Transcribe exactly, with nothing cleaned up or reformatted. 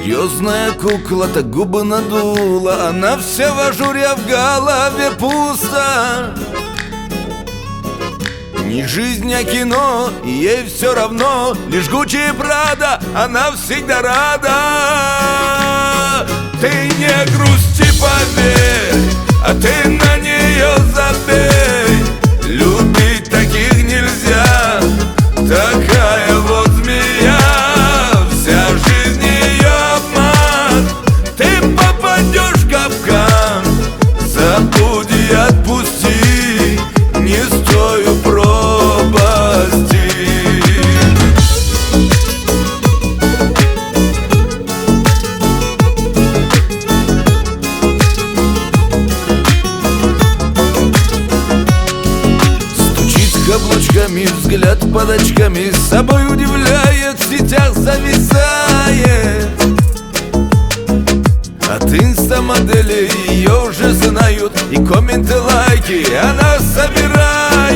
Серьезная кукла, так губы надула, она вся в ажуре, а в голове пусто. Не жизнь, а кино, и ей все равно. Лишь Гуччи и Прада, она всегда рада. Ты не грусти, поверь, а ты на нее забей. Любить таких нельзя, такая вот змея. Вся жизнь ее обман, ты попадешь в капкан. Забудь и отпусти, не стою пропасти. Стучит каблучками, взгляд под очками, с собой удивляет, в сетях зависает. От инстамоделей ее уже знают, и комменты, лайки она собирает.